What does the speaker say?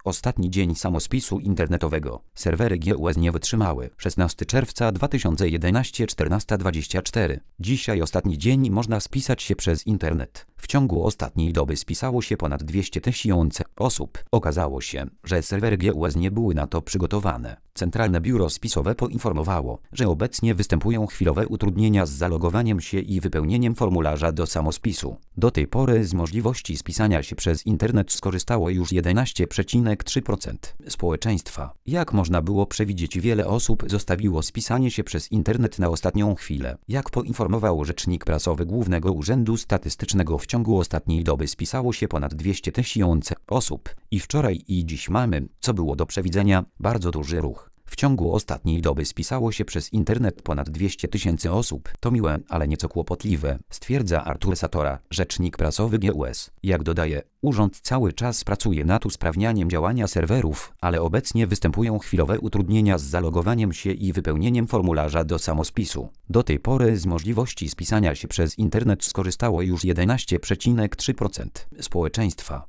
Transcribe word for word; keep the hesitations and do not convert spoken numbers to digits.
Ostatni dzień samospisu internetowego. Serwery G U S nie wytrzymały. szesnastego czerwca dwa tysiące jedenastego, czternasta dwadzieścia cztery. Dzisiaj ostatni dzień można spisać się przez internet. W ciągu ostatniej doby spisało się ponad dwieście tysięcy osób. Okazało się, że serwery G U S nie były na to przygotowane. Centralne Biuro Spisowe poinformowało, że obecnie występują chwilowe utrudnienia z zalogowaniem się i wypełnieniem formularza do samospisu. Do tej pory z możliwości spisania się przez internet skorzystało już jedenaście przecinek trzy procent społeczeństwa. Jak można było przewidzieć, wiele osób zostawiło spisanie się przez internet na ostatnią chwilę. Jak poinformował rzecznik prasowy Głównego Urzędu Statystycznego, w ciągu ostatniej doby spisało się ponad dwieście tysięcy osób. I wczoraj i dziś mamy, co było do przewidzenia, bardzo duży ruch. W ciągu ostatniej doby spisało się przez internet ponad dwieście tysięcy osób. To miłe, ale nieco kłopotliwe, stwierdza Artur Satora, rzecznik prasowy G U S. Jak dodaje, urząd cały czas pracuje nad usprawnianiem działania serwerów, ale obecnie występują chwilowe utrudnienia z zalogowaniem się i wypełnieniem formularza do samospisu. Do tej pory z możliwości spisania się przez internet skorzystało już jedenaście przecinek trzy procent społeczeństwa.